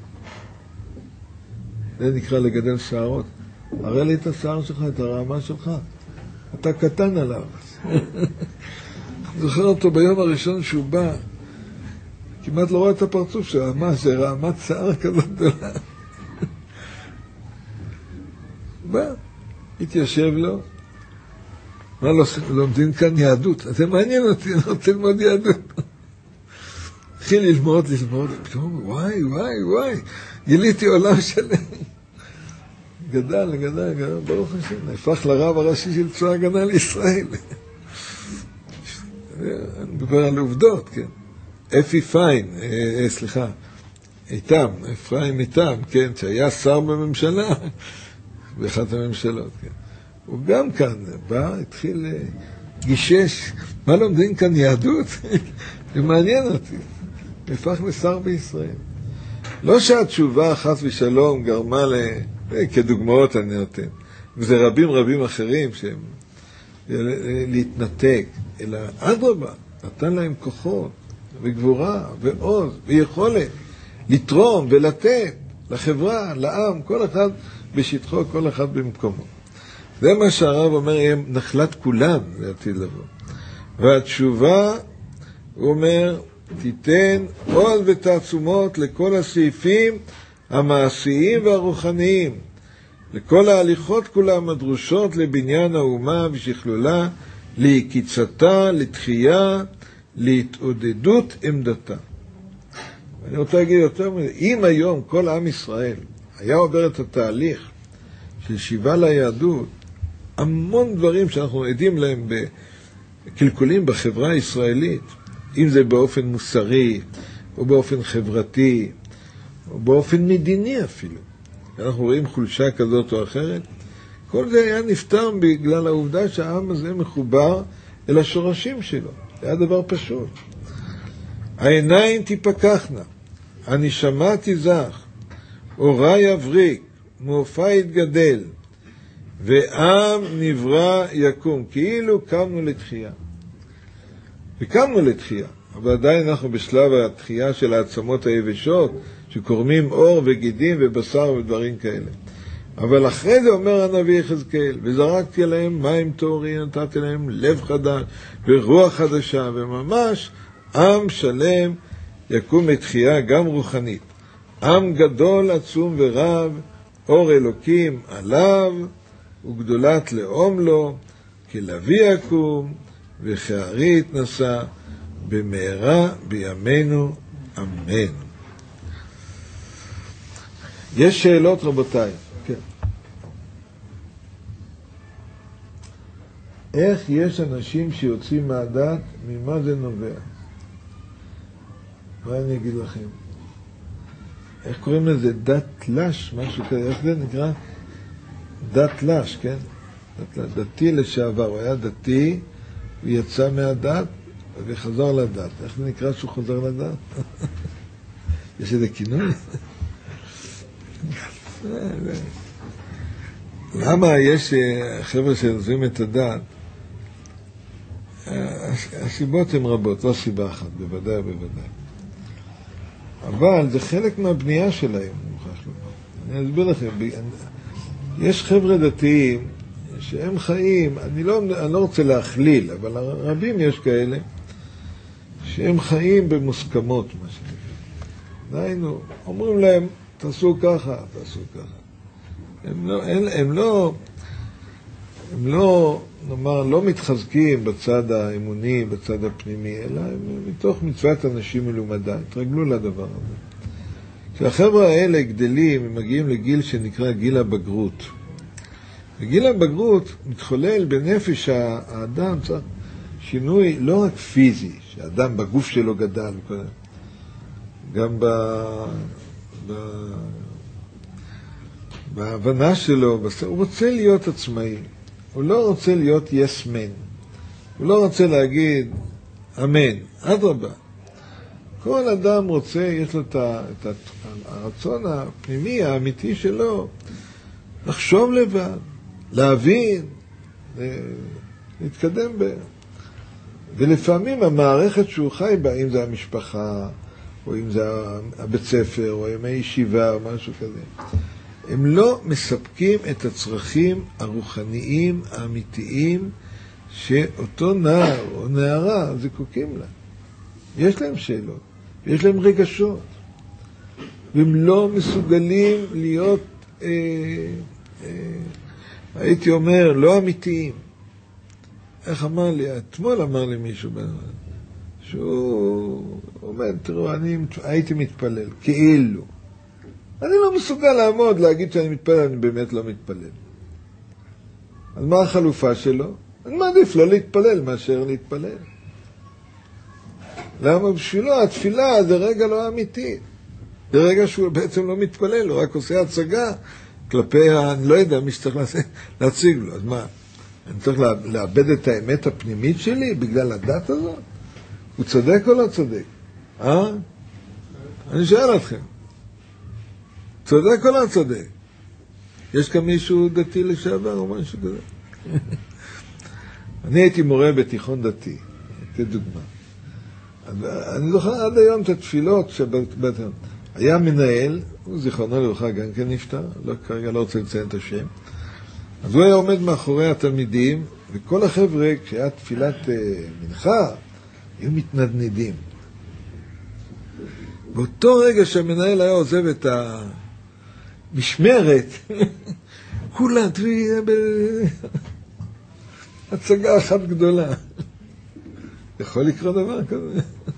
זה נקרא לגדל שערות. הראה לי את השיער שלך, את הרעמה שלך. אתה קטן עליו. זוכר אותו ביום הראשון שהוא בא, כמעט לא רואה את הפרצוף שלו, מה זה רעמת שיער כזאת גדולה. בא, התיישב לו, מה לא לומדים כאן יהדות? זה מעניין אותי, אני רוצה ללמוד יהדות. התחיל ללמוד, ללמוד, פתאום, וואי, וואי, וואי, גיליתי עולם שלם. גדל, גדל, גדל, ברוך השם, נהפך לרב הראשי של צבא ההגנה לישראל. אני מדבר על עובדות, כן. אפי פיין, אה, סליחה, איתם, אפרים איתם, כן, שהיה שר בממשלה, באחת הממשלות, כן. הוא גם כאן בא, התחיל גישש, מה לומדים כאן יהדות? זה מעניין אותי. נהפך לשר בישראל. לא שהתשובה חס ושלום גרמה ל... כדוגמאות אני נותן. וזה רבים רבים אחרים שהם להתנתק, אלא אדרבה, נתן להם כוחות וגבורה ועוז ויכולת לתרום ולתת לחברה, לעם, כל אחד בשטחו, כל אחד במקומו. זה מה שהרב אומר, הם נחלת כולם לעתיד לבוא. והתשובה, הוא אומר, תיתן עוז ותעצומות לכל הסעיפים המעשיים והרוחניים, לכל ההליכות כולם הדרושות לבניין האומה ושכלולה, להקיצתה, לתחייה, להתעודדות עמדתה. אני רוצה להגיד יותר מזה, אם היום כל עם ישראל היה עובר את התהליך של שיבה ליהדות, המון דברים שאנחנו עדים להם בקלקולים בחברה הישראלית, אם זה באופן מוסרי, או באופן חברתי, או באופן מדיני אפילו. אנחנו רואים חולשה כזאת או אחרת. כל זה היה נפתר בגלל העובדה שהעם הזה מחובר אל השורשים שלו. זה היה דבר פשוט. העיניים תיפקחנה, הנשמה תזך, אורה יבריק, מופע יתגדל, ועם נברא יקום. כאילו קמנו לתחייה. וקמנו לתחייה, אבל עדיין אנחנו בשלב התחייה של העצמות היבשות, שקורמים אור וגידים ובשר ודברים כאלה. אבל אחרי זה אומר הנביא יחזקאל, וזרקתי עליהם מים טהורים, נתתי להם לב חדש ורוח חדשה, וממש עם שלם יקום לתחייה גם רוחנית. עם גדול, עצום ורב, אור אלוקים עליו, וגדולת לאום לו, כלביא יקום, וכארי יתנשא, במהרה בימינו, אמן. יש שאלות רבותיי? כן. איך יש אנשים שיוצאים מהדת, ממה זה נובע? מה אני אגיד לכם? איך קוראים לזה? דת תלש, משהו כזה, איך זה נקרא? דת תלש, כן? דתי לשעבר, הוא היה דתי, הוא יצא מהדת וחזר לדת. איך זה נקרא שהוא חוזר לדת? יש איזה כינוי? למה יש חבר'ה שעוזבים את הדת? הסיבות הן רבות, לא סיבה אחת, בוודאי בוודאי. אבל זה חלק מהבנייה שלהם, אני אסביר לכם. יש חבר'ה דתיים שהם חיים, אני לא, אני לא רוצה להכליל, אבל רבים יש כאלה שהם חיים במוסכמות, מה שנקרא. דיינו, אומרים להם, תעשו ככה, תעשו ככה. הם לא, הם, הם לא, הם לא, נאמר, לא מתחזקים בצד האמוני, בצד הפנימי, אלא הם מתוך מצוות אנשים מלומדה, התרגלו לדבר הזה. כשהחבר'ה האלה גדלים, הם מגיעים לגיל שנקרא גיל הבגרות. בגיל הבגרות מתחולל בנפש האדם צריך שינוי לא רק פיזי, שהאדם בגוף שלו גדל, גם ב... ב... בהבנה שלו, הוא רוצה להיות עצמאי. הוא לא רוצה להיות yes man. הוא לא רוצה להגיד אמן, אדרבה. כל אדם רוצה, יש לו את הרצון הפנימי, האמיתי שלו, לחשוב לבד, להבין, להתקדם ב... ולפעמים המערכת שהוא חי בה, אם זה המשפחה, או אם זה הבית ספר, או ימי ישיבה, או משהו כזה, הם לא מספקים את הצרכים הרוחניים, האמיתיים, שאותו נער או נערה זקוקים לה. יש להם שאלות, יש להם רגשות, והם לא מסוגלים להיות, אה, אה, הייתי אומר, לא אמיתיים. איך אמר לי, אתמול אמר לי מישהו, שהוא אומר, תראו, אני הייתי מתפלל, כאילו. אני לא מסוגל לעמוד, להגיד שאני מתפלל, אני באמת לא מתפלל. אז מה החלופה שלו? אני מעדיף לא להתפלל מאשר להתפלל. למה בשבילו התפילה זה רגע לא אמיתי. זה רגע שהוא בעצם לא מתפלל, הוא רק עושה הצגה כלפי, אני לא יודע, מי שצריך להציג לו. אז מה, אני צריך לאבד את האמת הפנימית שלי בגלל הדת הזאת? הוא צודק או לא צודק? אה? אני שואל אתכם. צודק או לא צודק? יש כאן מישהו דתי לשעבר או משהו כזה? אני הייתי מורה בתיכון דתי, כדוגמה. אני זוכר עד היום את התפילות שבאת... היה מנהל, הוא זיכרונו לברכה גם כן נפטר, לא, כרגע לא רוצה לציין את השם. אז הוא היה עומד מאחורי התלמידים, וכל החבר'ה, כשהיה תפילת uh, מנחה, היו מתנדנדים. באותו רגע שהמנהל היה עוזב את המשמרת, כולה תביעה ב... הצגה אחת גדולה. יכול לקרות דבר כזה.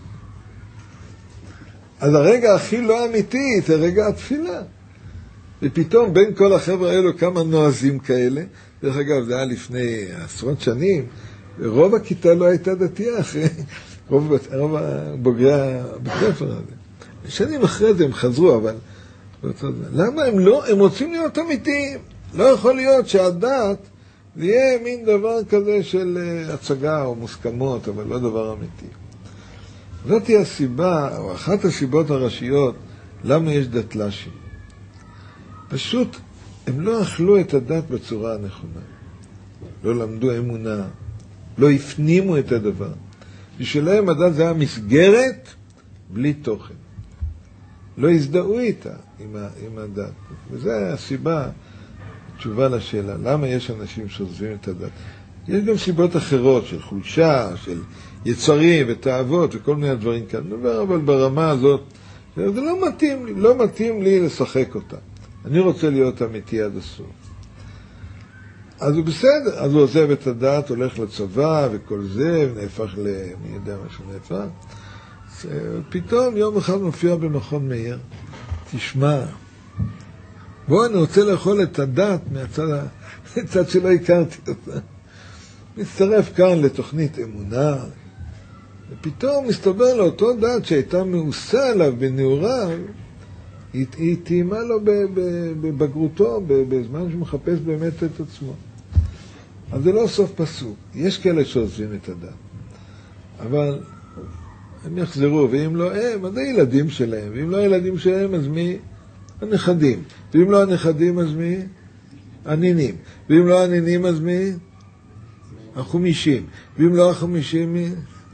אז הרגע הכי לא אמיתי זה רגע התפילה. ופתאום בין כל החבר'ה האלו כמה נועזים כאלה. דרך אגב, זה היה לפני עשרות שנים, ורוב הכיתה לא הייתה דתייה אחרי, רוב, רוב בוגרי הבית ספר הזה. שנים אחרי זה הם חזרו, אבל למה הם לא? הם רוצים להיות אמיתיים. לא יכול להיות שהדת יהיה מין דבר כזה של הצגה או מוסכמות, אבל לא דבר אמיתי. זאת היא הסיבה, או אחת הסיבות הראשיות, למה יש דתל"שים. פשוט, הם לא אכלו את הדת בצורה הנכונה. לא למדו אמונה, לא הפנימו את הדבר. בשבילם הדת זה היה מסגרת בלי תוכן. לא הזדהו איתה עם, ה, עם הדת. וזו הסיבה, תשובה לשאלה, למה יש אנשים שעוזבים את הדת? יש גם סיבות אחרות של חולשה, של יצרים ותאוות וכל מיני דברים כאן. אבל ברמה הזאת, זה לא מתאים לי, לא מתאים לי לשחק אותה. אני רוצה להיות אמיתי עד הסוף. אז הוא בסדר, אז הוא עוזב את הדת, הולך לצבא וכל זה, ונהפך ל... מי יודע מה שהוא נהפך. פתאום יום אחד מופיע במכון מאיר, תשמע, בוא, אני רוצה לאכול את הדת מהצד ה... הצד שלא הכרתי אותה. מצטרף כאן לתוכנית אמונה, ופתאום מסתבר לו אותו דת שהייתה מעושה עליו בנעוריו, היא, היא טעימה לו בבגרותו, בזמן שהוא מחפש באמת את עצמו. אז זה לא סוף פסוק. יש כאלה שעוזבים את הדת. אבל הם יחזרו, ואם לא הם, אז הילדים שלהם. ואם לא הילדים שלהם, אז מי? הנכדים. ואם לא הנכדים, אז מי? הנינים. ואם לא הנינים, אז מי? החומישים. ואם לא החומישים, מי?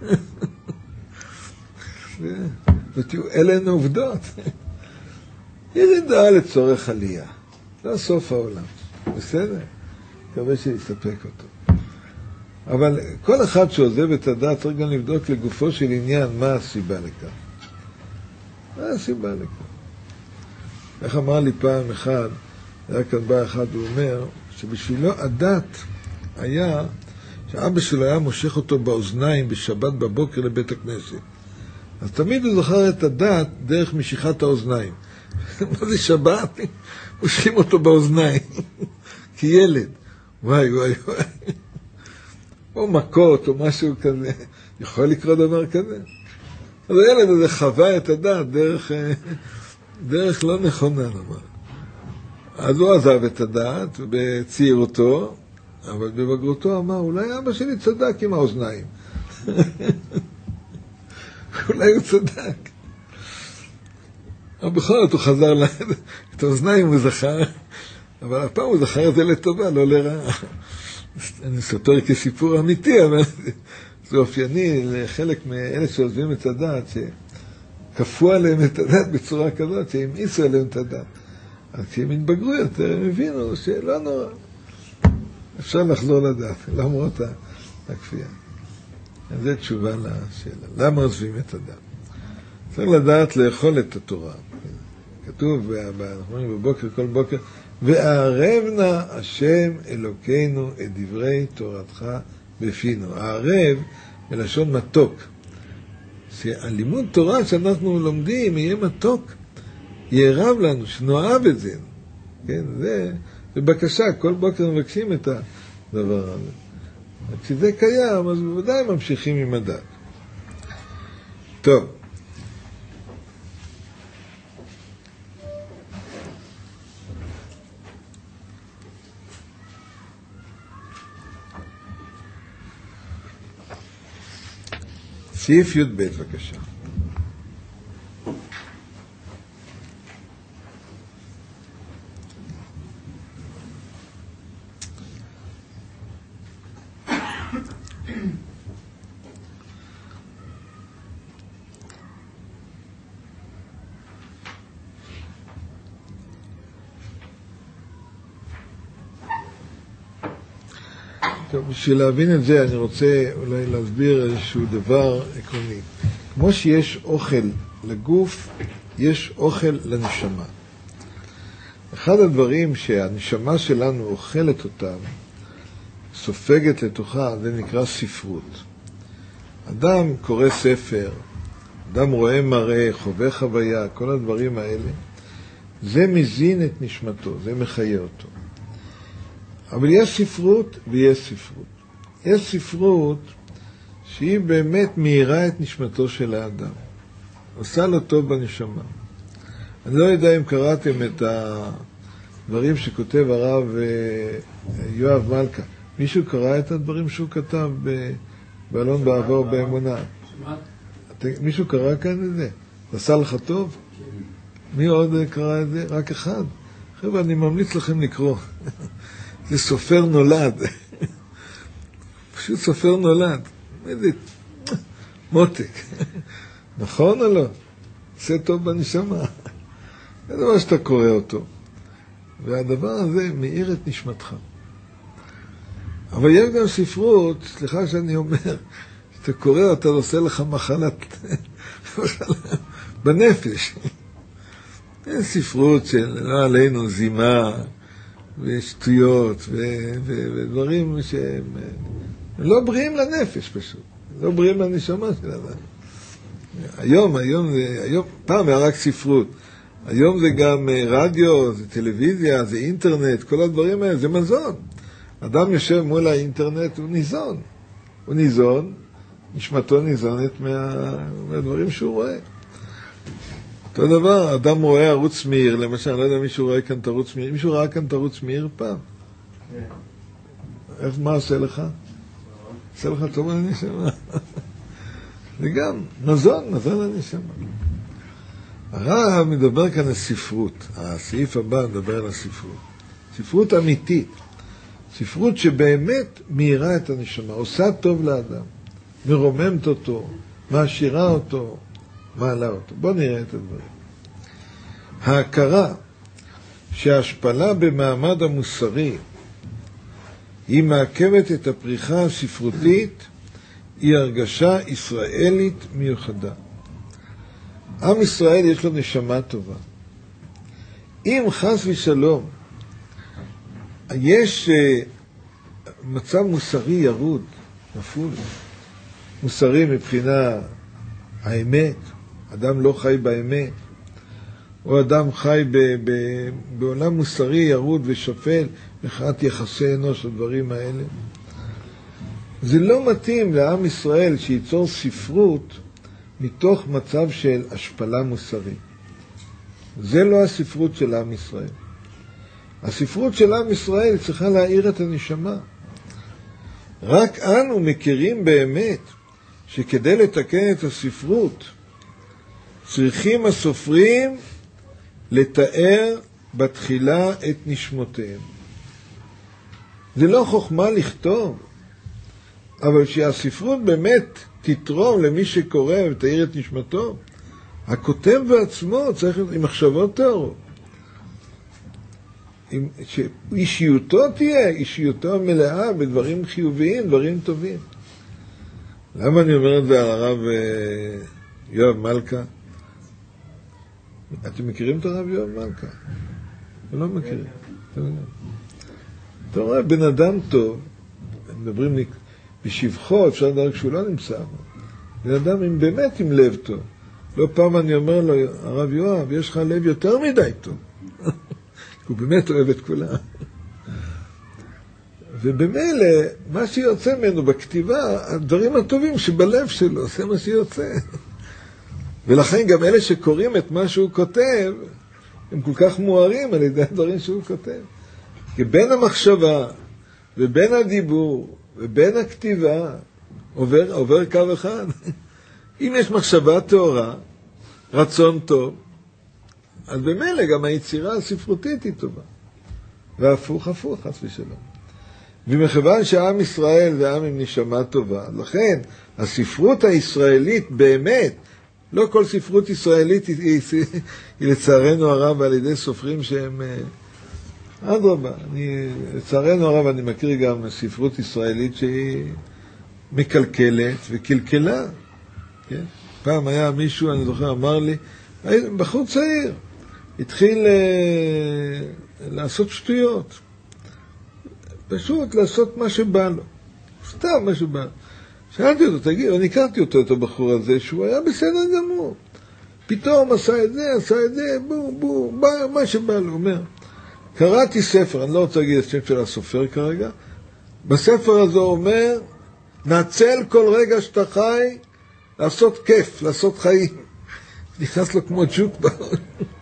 ותראו, אלה הן העובדות. ירידה לצורך עלייה. לא סוף העולם. בסדר? מקווה שיספק אותו. אבל כל אחד שעוזב את הדת צריך גם לבדוק לגופו של עניין מה הסיבה לכך. מה הסיבה לכך? איך אמר לי פעם אחד, היה כאן בא אחד, הוא אומר, שבשבילו הדת היה, שאבא שלו היה מושך אותו באוזניים בשבת בבוקר לבית הכנסת. אז תמיד הוא זוכר את הדת דרך משיכת האוזניים. מה זה שבת? מושכים אותו באוזניים. כילד. וואי וואי וואי. או מכות או משהו כזה. יכול לקרוא דבר כזה? אז הילד הזה חווה את הדת דרך, דרך לא נכונה, נאמר. אז הוא עזב את הדת בצעירותו, אבל בבגרותו אמר, אולי אבא שלי צדק עם האוזניים. אולי הוא צדק. אבל בכל זאת הוא חזר לה, את האוזניים הוא זכר, אבל הפעם הוא זכר את זה לטובה, לא לרעה. אני סופר כסיפור אמיתי, אבל זה אופייני לחלק מאלה שעוזבים את הדעת, שכפו עליהם את הדעת בצורה כזאת, שהמאיסו עליהם את הדעת. אז כשהם התבגרו יותר, הם הבינו שלא נורא. אפשר לחזור לדעת, למרות הכפייה. אז זו תשובה לשאלה. למה עוזבים את הדעת? צריך לדעת לאכול את התורה. כתוב, אנחנו אומרים בבוקר, כל בוקר, וערב נא השם אלוקינו את דברי תורתך בפינו. הערב מלשון מתוק. שהלימוד תורה שאנחנו לומדים יהיה מתוק, יערב לנו, שנאהב את זה. כן, זה, זה בקשה, כל בוקר מבקשים את הדבר הזה. כשזה קיים, אז בוודאי ממשיכים עם הדת. טוב. סעיף י' ב' בבקשה. טוב, בשביל להבין את זה אני רוצה אולי להסביר איזשהו דבר עקרוני. כמו שיש אוכל לגוף, יש אוכל לנשמה. אחד הדברים שהנשמה שלנו אוכלת אותם, סופגת לתוכה, זה נקרא ספרות. אדם קורא ספר, אדם רואה מראה, חווה חוויה, כל הדברים האלה, זה מזין את נשמתו, זה מחיה אותו. אבל יש ספרות ויש ספרות. יש ספרות שהיא באמת מהירה את נשמתו של האדם. עושה לו טוב בנשמה. אני לא יודע אם קראתם את הדברים שכותב הרב יואב מלכה. מישהו קרא את הדברים שהוא כתב באלון בעבור באמונה? מישהו קרא כאן את זה? עשה לך טוב? מי עוד קרא את זה? רק אחד. חבר'ה, אני ממליץ לכם לקרוא. זה סופר נולד. פשוט סופר נולד. איזה מותק. נכון או לא? עושה טוב בנשמה. זה דבר שאתה קורא אותו. והדבר הזה מאיר את נשמתך. אבל יש גם ספרות, סליחה שאני אומר, שאתה קורא אותה, עושה לך מחלת בנפש. יש ספרות של לא עלינו זימה, ושטויות, ו- ו- ודברים שהם לא בריאים לנפש פשוט. לא בריאים לנשמה של אדם. היום, היום, היום, פעם היה רק ספרות. היום זה גם רדיו, זה טלוויזיה, זה אינטרנט, כל הדברים האלה, זה מזון. אדם יושב מול האינטרנט, הוא ניזון. הוא ניזון, נשמתו ניזונת מה, מהדברים שהוא רואה. אותו דבר, אדם רואה ערוץ מאיר, למשל, אני לא יודע מישהו רואה כאן את ערוץ מאיר, מישהו ראה כאן את ערוץ מאיר פעם? איך, מה עושה לך? עושה לך טוב על הנשמה. זה גם מזון, מזון על הנשמה. הרב מדבר כאן על ספרות, הסעיף הבא מדבר על הספרות. ספרות אמיתית, ספרות שבאמת מאירה את הנשמה, עושה טוב לאדם, מרוממת אותו, מעשירה אותו, מעלה אותו. בואו נראה את הדברים. ההכרה שההשפלה במעמד המוסרי היא מעכבת את הפריחה הספרותית, היא הרגשה ישראלית מיוחדה. עם ישראל יש לו נשמה טובה. אם חס ושלום יש מצב מוסרי ירוד, נפול, מוסרי מבחינה האמת, אדם לא חי באמת, או אדם חי ב, ב, בעולם מוסרי ירוד ושפל, מבחינת יחסי אנוש הדברים האלה. זה לא מתאים לעם ישראל שייצור ספרות מתוך מצב של השפלה מוסרית. זה לא הספרות של עם ישראל. הספרות של עם ישראל צריכה להאיר את הנשמה. רק אנו מכירים באמת שכדי לתקן את הספרות צריכים הסופרים לתאר בתחילה את נשמותיהם. זה לא חוכמה לכתוב, אבל שהספרות באמת תתרום למי שקורא ותאיר את נשמתו, הכותב בעצמו צריך עם מחשבות טהורות. שאישיותו תהיה, אישיותו מלאה בדברים חיוביים, דברים טובים. למה אני אומר את זה על הרב יואב מלכה? אתם מכירים את הרב יואב מלכה? לא מכירים. אתה רואה, בן אדם טוב, מדברים לי, בשבחו אפשר לדבר כשהוא לא נמצא. בן אדם עם, באמת עם לב טוב. לא פעם אני אומר לו, הרב יואב, יש לך לב יותר מדי טוב. הוא באמת אוהב את כולם. ובמילא, מה שיוצא ממנו בכתיבה, הדברים הטובים שבלב שלו, זה מה שיוצא. ולכן גם אלה שקוראים את מה שהוא כותב, הם כל כך מוארים על ידי הדברים שהוא כותב. כי בין המחשבה ובין הדיבור ובין הכתיבה עובר, עובר קו אחד. אם יש מחשבה טהורה, רצון טוב, אז במילא גם היצירה הספרותית היא טובה. והפוך הפוך, חס ושלום. ומכיוון שהעם ישראל זה עם עם נשמה טובה, לכן הספרות הישראלית באמת, לא כל ספרות ישראלית היא, היא, היא לצערנו הרב על ידי סופרים שהם... אדרבה, אני, לצערנו הרב אני מכיר גם ספרות ישראלית שהיא מקלקלת וקלקלה. כן? פעם היה מישהו, אני זוכר, אמר לי, בחור צעיר, התחיל uh, לעשות שטויות. פשוט לעשות מה שבא לו. סתם מה שבא לו. שאלתי אותו, תגיד, אני הכרתי אותו, את הבחור הזה, שהוא היה בסדר גמור. פתאום עשה את זה, עשה את זה, בוא, בוא, בוא, מה שבא לו. הוא אומר, קראתי ספר, אני לא רוצה להגיד את השם של הסופר כרגע, בספר הזה אומר, נצל כל רגע שאתה חי, לעשות כיף, לעשות חיים. נכנס לו כמו ג'וק בראש.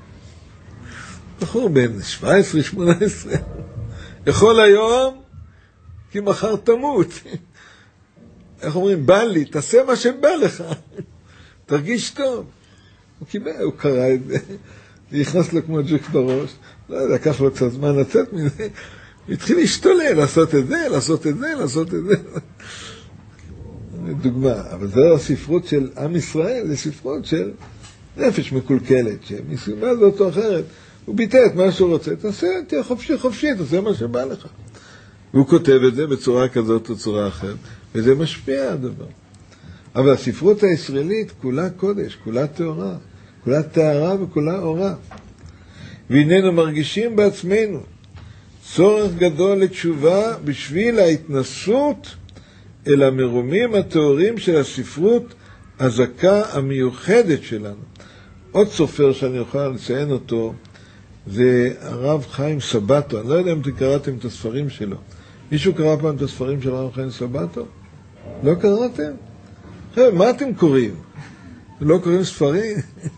בחור בן שבע עשרה שמונה עשרה. יכול היום, כי מחר תמות. איך אומרים? בא לי, תעשה מה שבא לך. תרגיש טוב. הוא קיבל, הוא קרא את זה. נכנס לו כמו ג'וק בראש. לא יודע, לקח לו קצת זמן לצאת מזה. הוא התחיל להשתולל, לעשות את זה, לעשות את זה, לעשות את זה. דוגמה, אבל זו הספרות של עם ישראל, זה ספרות של נפש מקולקלת, שמסיבה זאת או אחרת, הוא ביטא את מה שהוא רוצה, תעשה, תהיה חופשי חופשי, תעשה מה שבא לך. והוא כותב את זה בצורה כזאת או צורה אחרת, וזה משפיע הדבר. אבל הספרות הישראלית כולה קודש, כולה תאורה, כולה תארה וכולה אורה. והננו מרגישים בעצמנו צורך גדול לתשובה בשביל ההתנסות אל המרומים התיאורים של הספרות הזכה המיוחדת שלנו. עוד סופר שאני אוכל לציין אותו, זה הרב חיים סבתו. אני לא יודע אם אתם קראתם את הספרים שלו. מישהו קרא פעם את הספרים של הרב חיים סבתו? לא קראתם? חבר'ה, מה אתם קוראים? לא קוראים ספרים?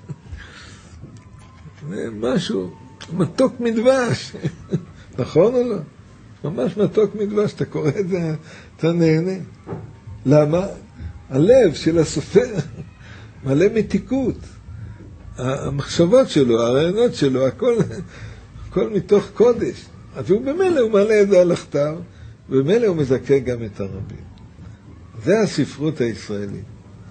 משהו, מתוק מדבש. נכון או לא? ממש מתוק מדבש, אתה קורא את זה, אתה נהנה. למה? הלב של הסופר מלא מתיקות. המחשבות שלו, הרעיונות שלו, הכל, הכל מתוך קודש. אז הוא במילא, הוא מעלה את זה על הכתב, ובמילא הוא מזכה גם את הרבים. זה הספרות הישראלית.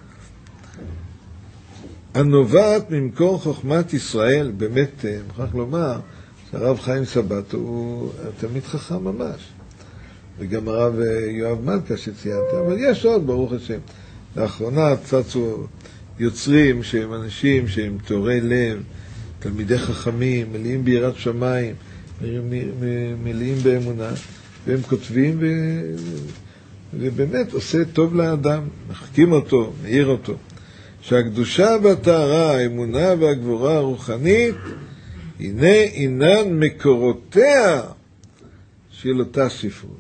הנובעת ממקור חוכמת ישראל, באמת, מוכרח לומר, שהרב חיים סבתו הוא תלמיד חכם ממש. וגם הרב יואב מלכה שציינתי, אבל יש עוד, ברוך השם. לאחרונה צצו יוצרים שהם אנשים שהם תאורי לב, תלמידי חכמים, מלאים ביראת שמיים, מלאים באמונה, והם כותבים ו... ובאמת עושה טוב לאדם, מחכים אותו, מאיר אותו. שהקדושה והטהרה, האמונה והגבורה הרוחנית, הנה אינן מקורותיה של אותה ספרות.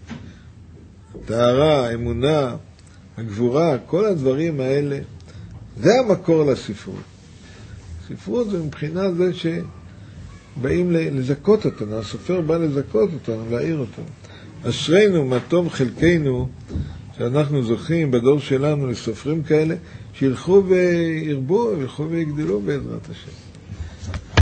טהרה, האמונה, הגבורה, כל הדברים האלה, זה המקור לספרות. ספרות זה מבחינה זה שבאים לזכות אותנו, הסופר בא לזכות אותנו, להעיר אותנו. אשרינו, מה טוב חלקנו, שאנחנו זוכים בדור שלנו לסופרים כאלה, שילכו וירבו, וילכו ויגדלו בעזרת השם.